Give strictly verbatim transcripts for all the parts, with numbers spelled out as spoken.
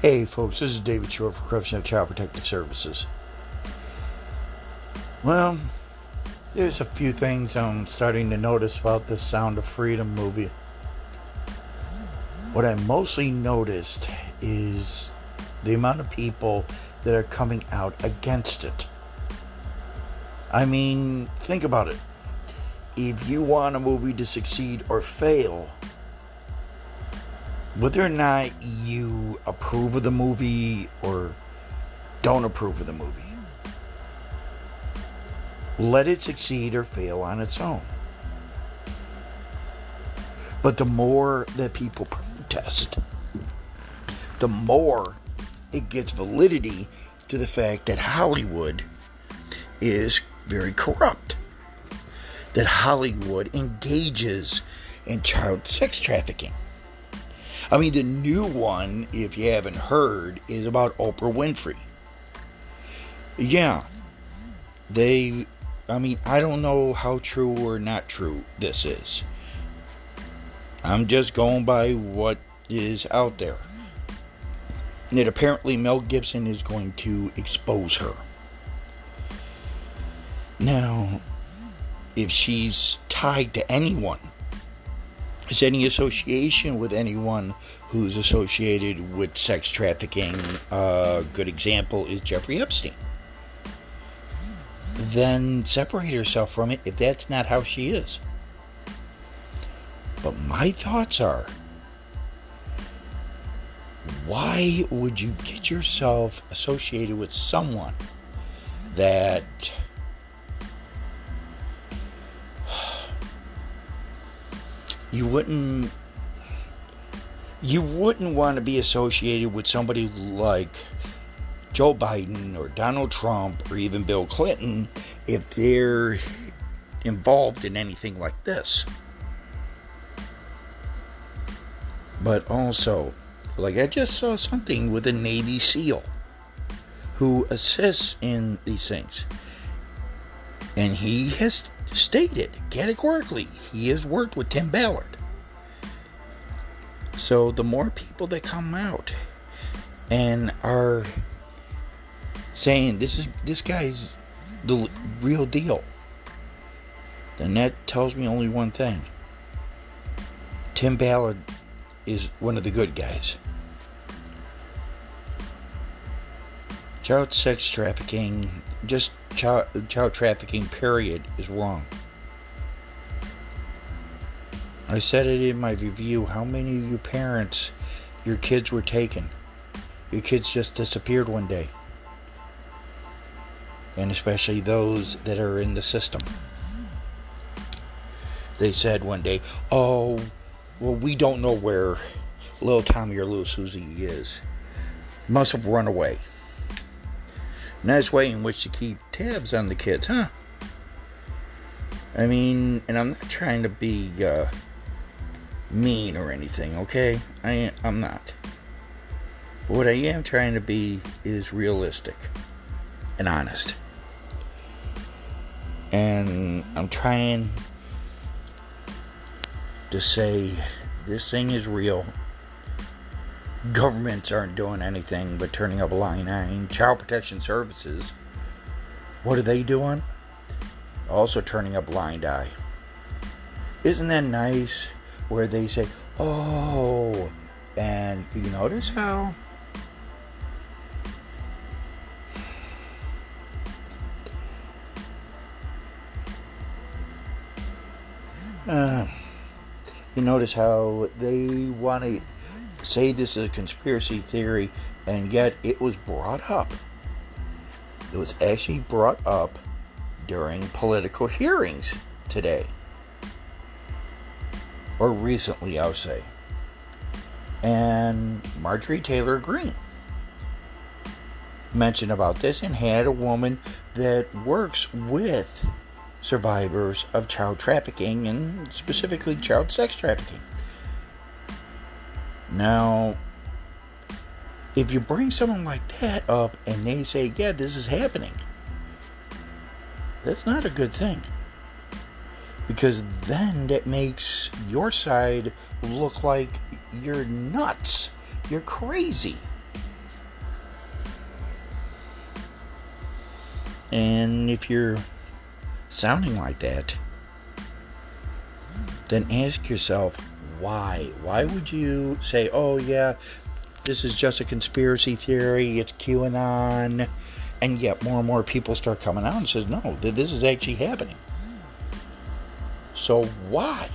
Hey folks, this is David Shore for Corruption of Child Protective Services. Well, there's a few things I'm starting to notice about this Sound of Freedom movie. What I mostly noticed is the amount of people that are coming out against it. I mean, think about it. If you want a movie to succeed or fail, whether or not you approve of the movie or don't approve of the movie, let it succeed or fail on its own. But the more that people protest, the more it gets validity to the fact that Hollywood is very corrupt. That Hollywood engages in child sex trafficking. I mean, the new one, if you haven't heard, is about Oprah Winfrey. Yeah, they, I mean, I don't know how true or not true this is. I'm just going by what is out there. That apparently Mel Gibson is going to expose her. Now, if she's tied to anyone, is any association with anyone who's associated with sex trafficking, a uh, good example is Jeffrey Epstein, then separate herself from it if that's not how she is. But my thoughts are, why would you get yourself associated with someone that You wouldn't you wouldn't want to be associated with somebody like Joe Biden or Donald Trump or even Bill Clinton if they're involved in anything like this. But also, like I just saw something with a Navy SEAL who assists in these things. And he has stated categorically he has worked with Tim Ballard. So the more people that come out and are saying this is this guy's the real deal, then that tells me only one thing. Tim Ballard is one of the good guys. Child sex trafficking, just child, child trafficking, period, is wrong. I said it in my review. How many of you parents, your kids were taken? Your kids just disappeared one day. And especially those that are in the system. They said one day, oh, well, we don't know where little Tommy or little Susie is. Must have run away. Nice way in which to keep tabs on the kids, huh? I mean, and I'm not trying to be uh, mean or anything, okay? I, I'm not. But what I am trying to be is realistic and honest. And I'm trying to say this thing is real. Governments aren't doing anything but turning a blind eye. Child Protection Services, what are they doing? Also turning a blind eye. Isn't that nice where they say, oh, and you notice how uh, you notice how they want to say this is a conspiracy theory, and yet it was brought up. It was actually brought up during political hearings today. Or recently, I'll say. And Marjorie Taylor Greene mentioned about this and had a woman that works with survivors of child trafficking and specifically child sex trafficking. Now, if you bring someone like that up and they say, yeah, this is happening, that's not a good thing. Because then that makes your side look like you're nuts. You're crazy. And if you're sounding like that, then ask yourself why. Why would you say, oh yeah, this is just a conspiracy theory, it's QAnon, and yet more and more people start coming out and says, no, this is actually happening. So why?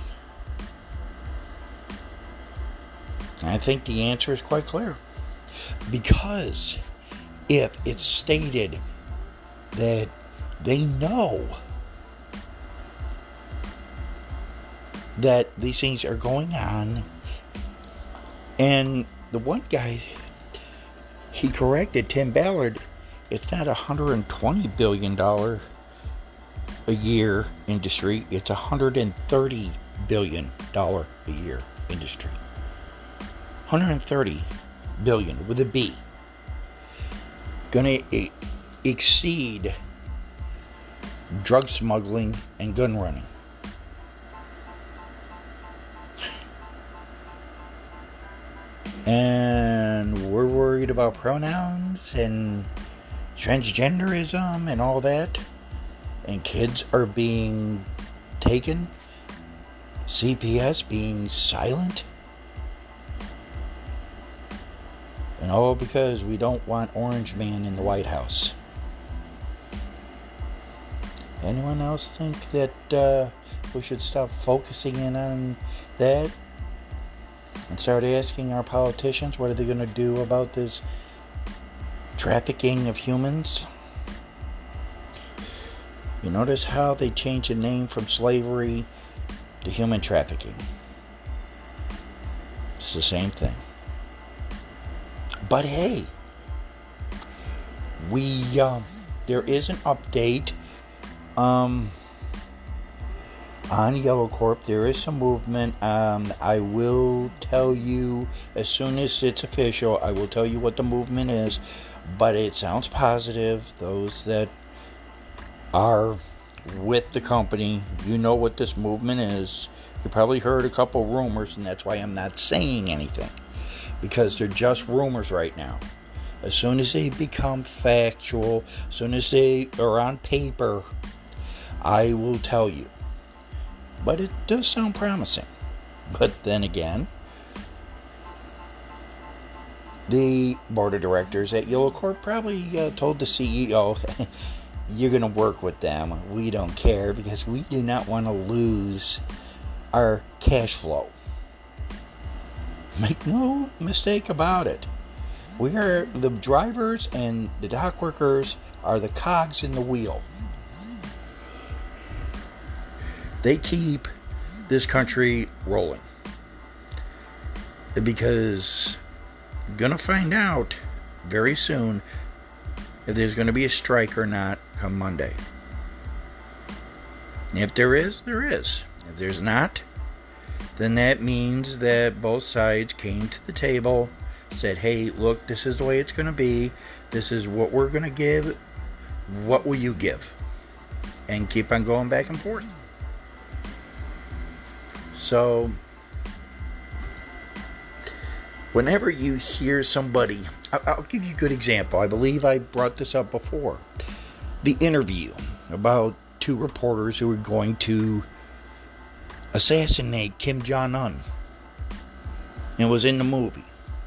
And I think the answer is quite clear. Because if it's stated that they know that these things are going on, and the one guy, he corrected Tim Ballard, it's not a one hundred twenty billion dollars a year industry, it's a one hundred thirty billion dollars a year industry. one hundred thirty billion dollars with a B. Gonna e- exceed drug smuggling and gun running. And we're worried about pronouns and transgenderism and all that. And kids are being taken. C P S being silent. And all because we don't want Orange Man in the White House. Anyone else think that uh, we should stop focusing in on that and start asking our politicians what are they going to do about this trafficking of humans? You notice how they changed the name from slavery to human trafficking. It's the same thing. But hey, we uh, there is an update um, on Yellow Corp. There is some movement. Um, I will tell you as soon as it's official. I will tell you what the movement is. But it sounds positive. Those that are with the company, you know what this movement is. You probably heard a couple rumors, and that's why I'm not saying anything. Because they're just rumors right now. As soon as they become factual, as soon as they are on paper, I will tell you. But it does sound promising. But then again, the board of directors at Yellow Corp probably uh, told the C E O, you're going to work with them. We don't care because we do not want to lose our cash flow. Make no mistake about it. We are the drivers and the dock workers are the cogs in the wheel. They keep this country rolling. Because you're going to find out very soon if there's going to be a strike or not come Monday. If there is, there is. If there's not, then that means that both sides came to the table, said, hey, look, this is the way it's going to be. This is what we're going to give. What will you give? And keep on going back and forth. So, whenever you hear somebody, I'll give you a good example. I believe I brought this up before. The interview about two reporters who were going to assassinate Kim Jong-un. It was in the movie.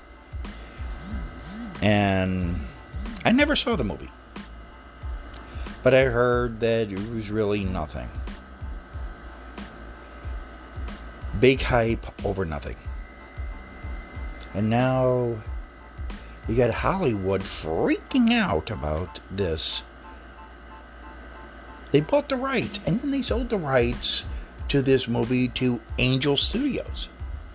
And I never saw the movie. But I heard that it was really nothing. Big hype over nothing. And now you got Hollywood freaking out about this. They bought the rights, and then they sold the rights to this movie to Angel Studios.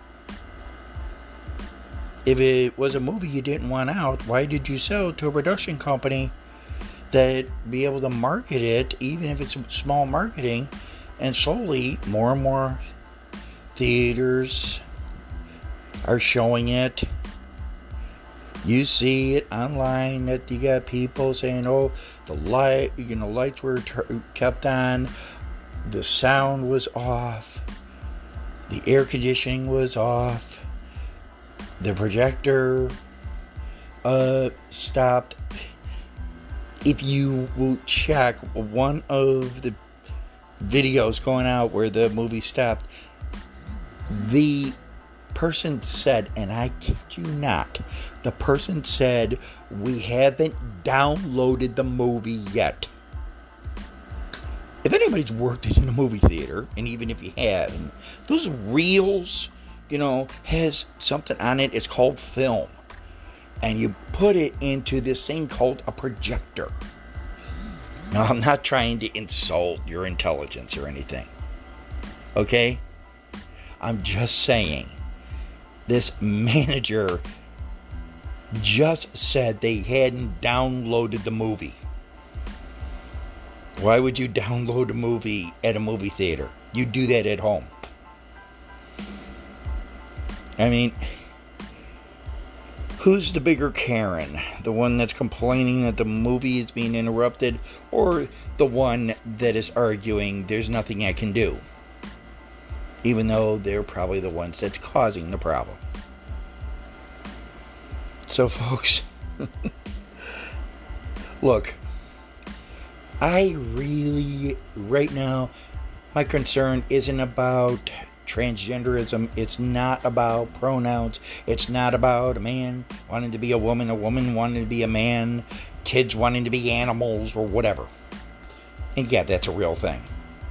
If it was a movie you didn't want out, why did you sell it to a production company that be able to market it, even if it's small marketing, and slowly more and more theaters are showing it. You see it online that you got people saying, "Oh, the light, you know, lights were ter- kept on, the sound was off, the air conditioning was off, the projector uh, stopped." if you will check one of the videos going out where the movie stopped, the person said, and I kid you not, the person said, we haven't downloaded the movie yet. If anybody's worked in a movie theater, and even if you have, those reels, you know, has something on it, it's called film. And you put it into this thing called a projector. Now, I'm not trying to insult your intelligence or anything. Okay? I'm just saying, this manager just said they hadn't downloaded the movie. Why would you download a movie at a movie theater? You do that at home. I mean, who's the bigger Karen? The one that's complaining that the movie is being interrupted, or the one that is arguing there's nothing I can do? Even though they're probably the ones that's causing the problem. So, folks, look, I really, right now, my concern isn't about transgenderism. It's not about pronouns. It's not about a man wanting to be a woman, a woman wanting to be a man, kids wanting to be animals, or whatever. And yeah, that's a real thing.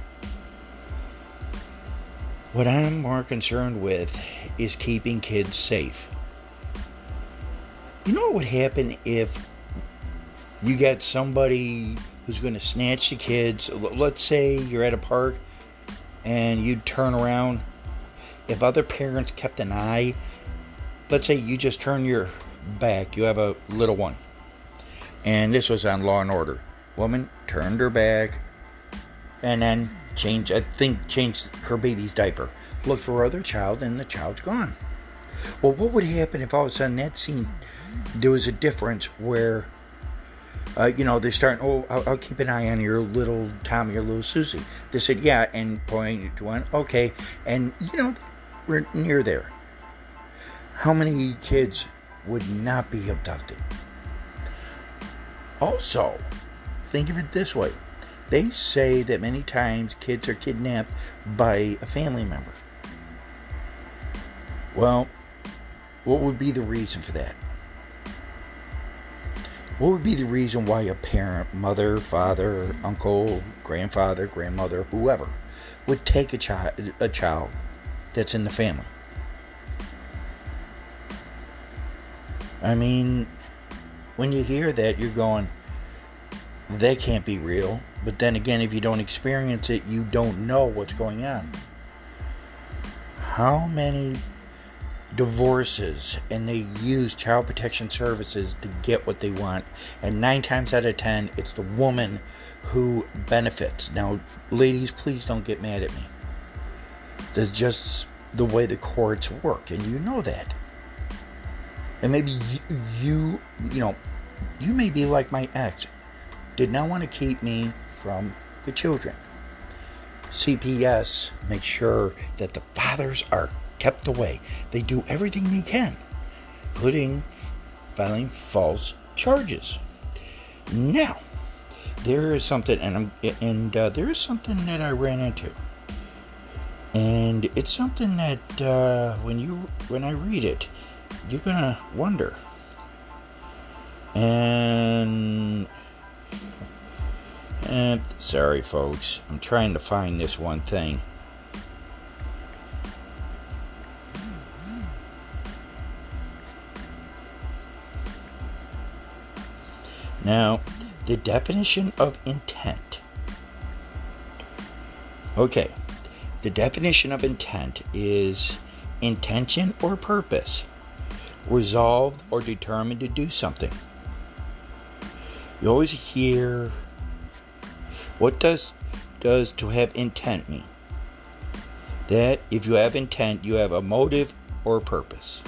What I'm more concerned with is keeping kids safe. You know what would happen if you got somebody who's going to snatch the kids? Let's say you're at a park and you turn around. If other parents kept an eye, let's say you just turn your back, you have a little one, and this was on Law and Order. Woman turned her back and then changed, I think, changed her baby's diaper. Looked for her other child, and the child's gone. Well, what would happen if all of a sudden that scene, there was a difference where, uh, you know, they're starting, oh, I'll, I'll keep an eye on your little Tommy or little Susie. They said, yeah, and pointed to one, okay, and, you know, we're near there. How many kids would not be abducted? Also, think of it this way. They say that many times kids are kidnapped by a family member. Well, what would be the reason for that? What would be the reason why a parent, mother, father, uncle, grandfather, grandmother, whoever, would take a child, a child that's in the family? I mean, when you hear that, you're going, that can't be real. But then again, if you don't experience it, you don't know what's going on. How many divorces, and they use child protection services to get what they want, and nine times out of ten, it's the woman who benefits. Now, ladies, please don't get mad at me. That's just the way the courts work, and you know that. And maybe you, you, you know, you may be like my ex. Did not want to keep me from the children. C P S makes sure that the fathers are kept away. They do everything they can, including filing false charges. Now, there is something, and I'm, and uh, there is something that I ran into, and it's something that uh, when you when I read it, you're gonna wonder. And and sorry, folks, I'm trying to find this one thing. Now, the definition of intent. Okay, the definition of intent is intention or purpose, resolved or determined to do something. You always hear, what does does to have intent mean? That if you have intent, you have a motive or a purpose.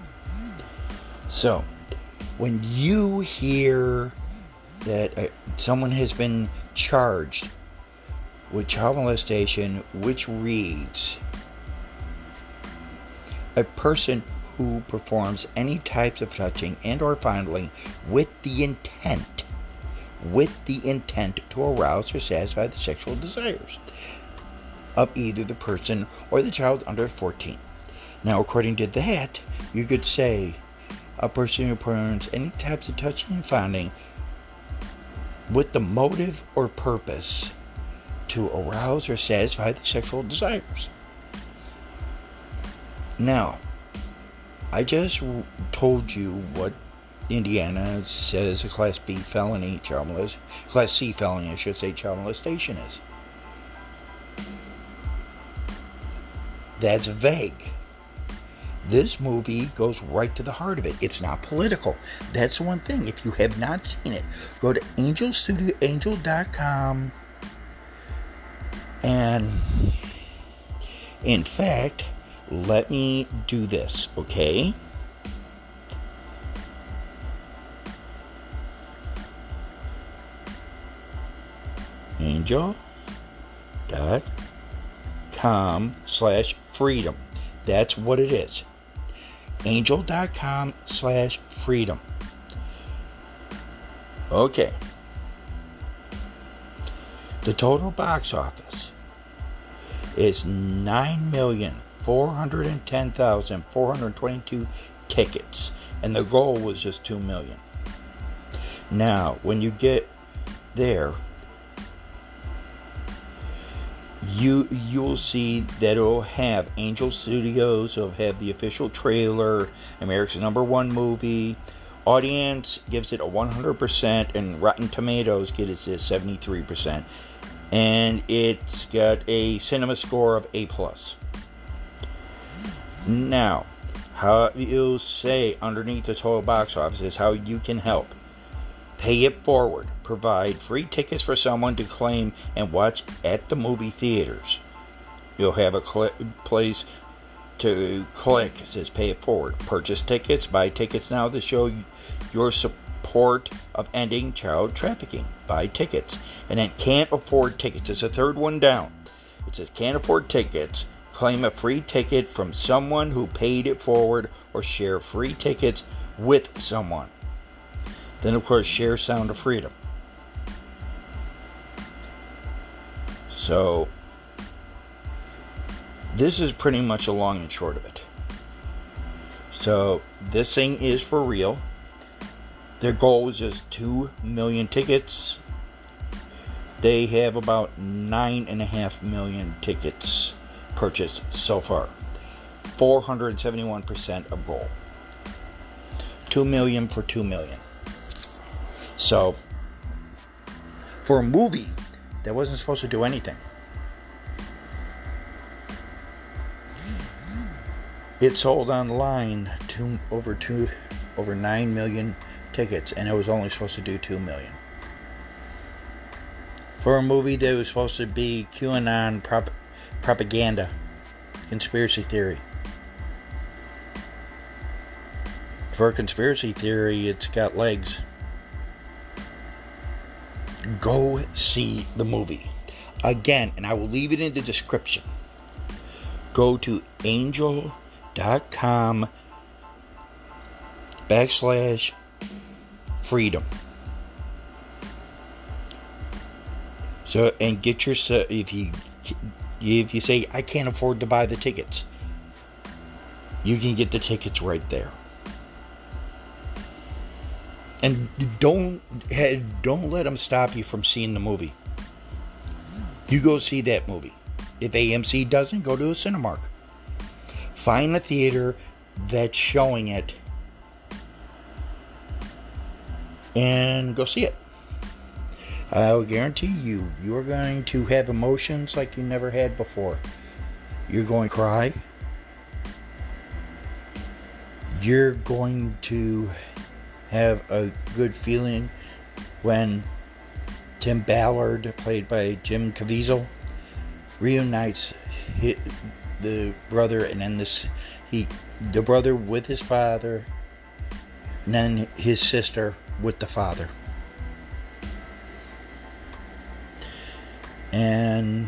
So, when you hear that uh, someone has been charged with child molestation, which reads, a person who performs any types of touching and or fondling with the intent, with the intent to arouse or satisfy the sexual desires of either the person or the child under fourteen. Now, according to that, you could say a person who performs any types of touching and fondling with the motive or purpose to arouse or satisfy the sexual desires. Now, I just told you what Indiana says a Class B felony, child molestation, Class C felony, I should say, child molestation is. That's vague. This movie goes right to the heart of it. It's not political. That's one thing. If you have not seen it, go to angel studio angel dot com. And in fact, let me do this, okay? angel dot com slash freedom. That's what it is. angel dot com slash freedom. Okay. The total box office is nine million four hundred ten thousand four hundred twenty-two tickets, and the goal was just two million. Now, when you get there, You, you'll see that it'll have Angel Studios, it'll have the official trailer, America's number one movie. Audience gives it a one hundred percent, and Rotten Tomatoes gives it a seventy-three percent. And it's got a cinema score of A plus. Now, how you'll say underneath the total box office is how you can help. Pay it forward. Provide free tickets for someone to claim and watch at the movie theaters. You'll have a cl- place to click. It says pay it forward. Purchase tickets. Buy tickets now to show your support of ending child trafficking. Buy tickets. And then can't afford tickets. It's a third one down. It says can't afford tickets. Claim a free ticket from someone who paid it forward, or share free tickets with someone. Then, of course, share Sound of Freedom. So, this is pretty much a long and short of it. So, this thing is for real. Their goal is just two million tickets. They have about nine point five million tickets purchased so far. four hundred seventy-one percent of goal. two million for two million. So, for a movie that wasn't supposed to do anything, it sold online to over two, over nine million tickets, and it was only supposed to do two million. For a movie that was supposed to be QAnon prop, propaganda, conspiracy theory. For a conspiracy theory, it's got legs. Go see the movie. Again, and I will leave it in the description. Go to angel dot com backslash freedom. So, and get your, if you, if you say, I can't afford to buy the tickets, you can get the tickets right there. And don't don't let them stop you from seeing the movie. You go see that movie. If A M C doesn't, go to a Cinemark. Find a theater that's showing it and go see it. I will guarantee you, you are going to have emotions like you never had before. You're going to cry. You're going to have a good feeling when Tim Ballard, played by Jim Caviezel, reunites his, the brother, and then this he the brother with his father, and then his sister with the father. And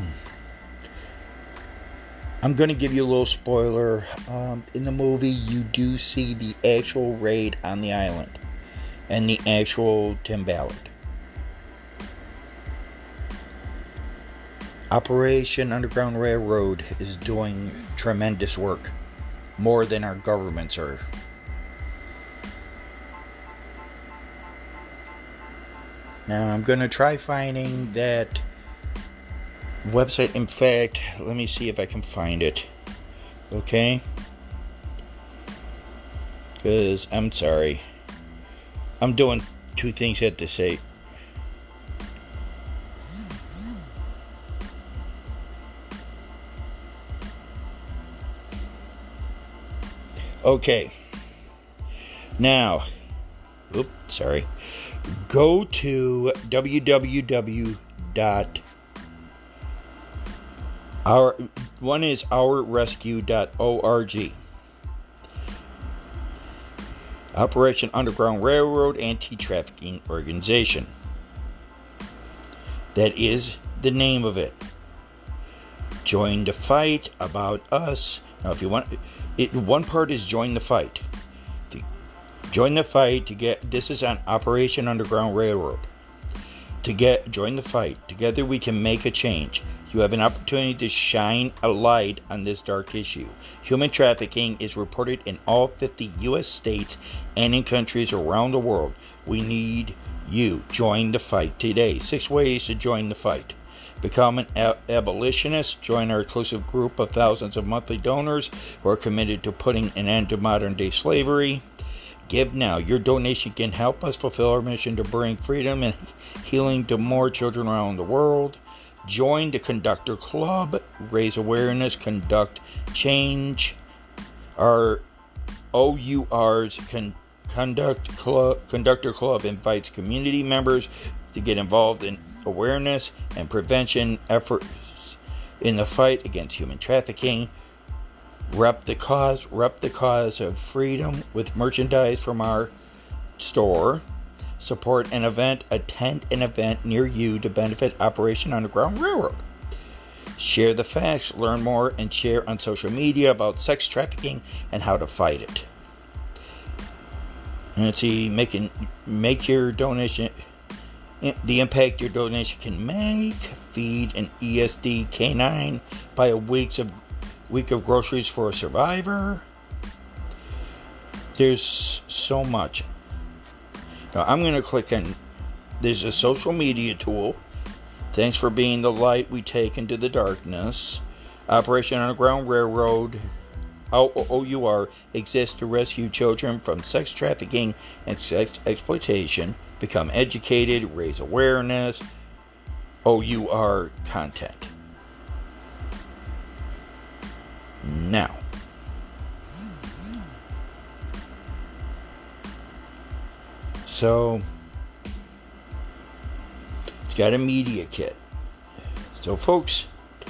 I'm going to give you a little spoiler. Um, in the movie, you do see the actual raid on the island and the actual Tim Ballard. Operation Underground Railroad is doing tremendous work, more than our governments are. Now I'm going to try finding that website. In fact, let me see if I can find it. Okay? Because I'm sorry. I'm doing two things at the same. Okay. Now, oops, sorry. Go to w w w dot our one is our rescue dot org. Operation Underground Railroad Anti-Trafficking Organization. That is the name of it. Join the fight. About us. Now, if you want, it, one part is join the fight. To join the fight to get. This is on Operation Underground Railroad. To get join the fight. Together we can make a change. You have an opportunity to shine a light on this dark issue. Human trafficking is reported in all fifty U S states and in countries around the world. We need you. Join the fight today. Six ways to join the fight. Become an ab- abolitionist. Join our exclusive group of thousands of monthly donors who are committed to putting an end to modern-day slavery. Give now. Your donation can help us fulfill our mission to bring freedom and healing to more children around the world. Join the Conductor Club. Raise awareness. Conduct change. Our O U R's con- Conduct Club, Conductor Club invites community members to get involved in awareness and prevention efforts in the fight against human trafficking. Rep the cause. Rep the cause of freedom with merchandise from our store. Support an event. Attend an event near you to benefit Operation Underground Railroad. Share the facts. Learn more and share on social media about sex trafficking and how to fight it. And let's see, making make your donation. The impact your donation can make. Feed an E S D canine. Buy a week's of week of groceries for a survivor. There's so much. Now I'm going to click on, there's a social media tool. Thanks for being the light we take into the darkness. Operation Underground Railroad, O U R, exists to rescue children from sex trafficking and sex exploitation. Become educated, raise awareness. O U R content. Now, so it's got a media kit. So folks,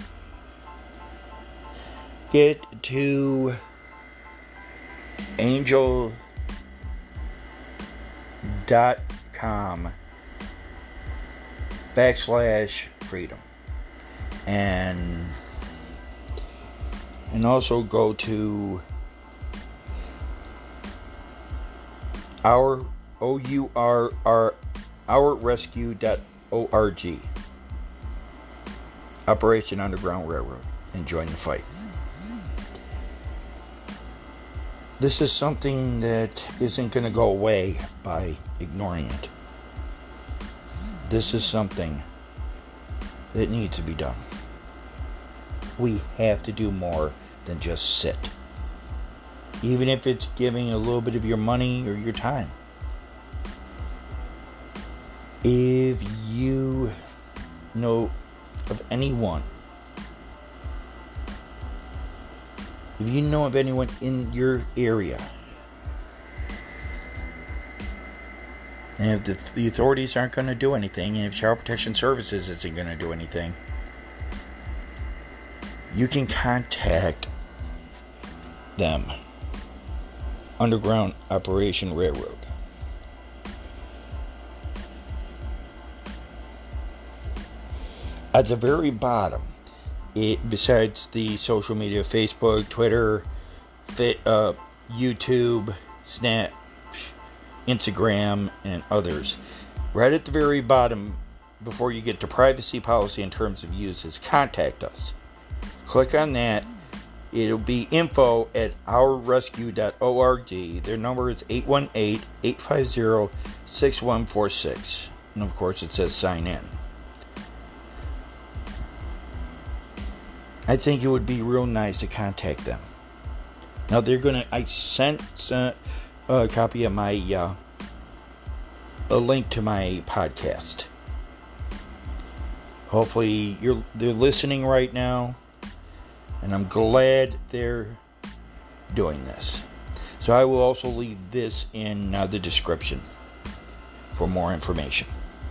get to angel dot com backslash freedom, and and also go to our O U R R our rescue dot org, Operation Underground Railroad, and join the fight. This is something that isn't going to go away by ignoring it. This is something that needs to be done. We have to do more than just sit. Even if it's giving a little bit of your money or your time. If you know of anyone, if you know of anyone in your area, and if the, the authorities aren't going to do anything, and if Child Protection Services isn't going to do anything, you can contact them. Underground Operation Railroad. At the very bottom, it besides the social media, Facebook, Twitter, fit, uh, YouTube, Snap, Instagram, and others, right at the very bottom, before you get to privacy policy and terms of use is contact us. Click on that. It'll be info at our rescue dot org. Their number is eight one eight, eight five zero, six one four six. And of course it says sign in. I think it would be real nice to contact them. Now they're going to, I sent uh, a copy of my, uh, a link to my podcast. Hopefully you're, they're listening right now. And I'm glad they're doing this. So I will also leave this in uh, the description for more information.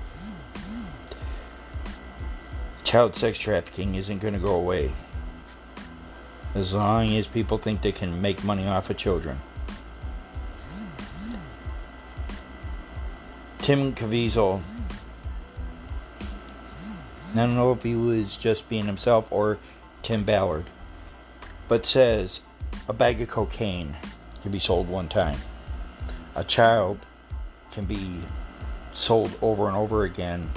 Child sex trafficking isn't going to go away as long as people think they can make money off of children. Tim Caviezel, I don't know if he was just being himself or Tim Ballard, but says a bag of cocaine can be sold one time. A child can be sold over and over again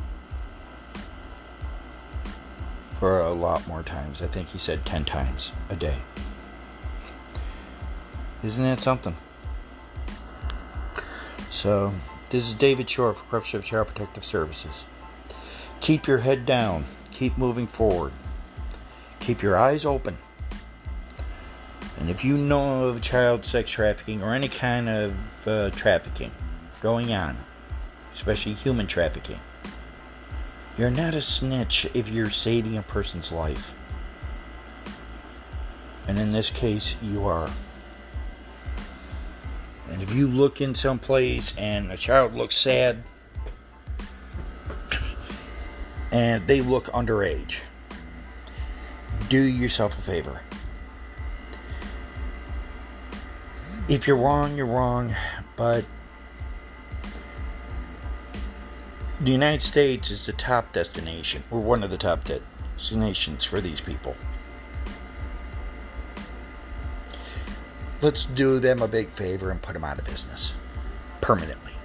for a lot more times. I think he said ten times a day. Isn't that something? So, this is David Shore for Corruption of Child Protective Services. Keep your head down. Keep moving forward. Keep your eyes open. And if you know of child sex trafficking or any kind of uh, trafficking going on, especially human trafficking, you're not a snitch if you're saving a person's life. And in this case, you are. And if you look in some place and a child looks sad and they look underage, do yourself a favor. If you're wrong, you're wrong, but the United States is the top destination, or one of the top destinations for these people. Let's do them a big favor and put them out of business permanently.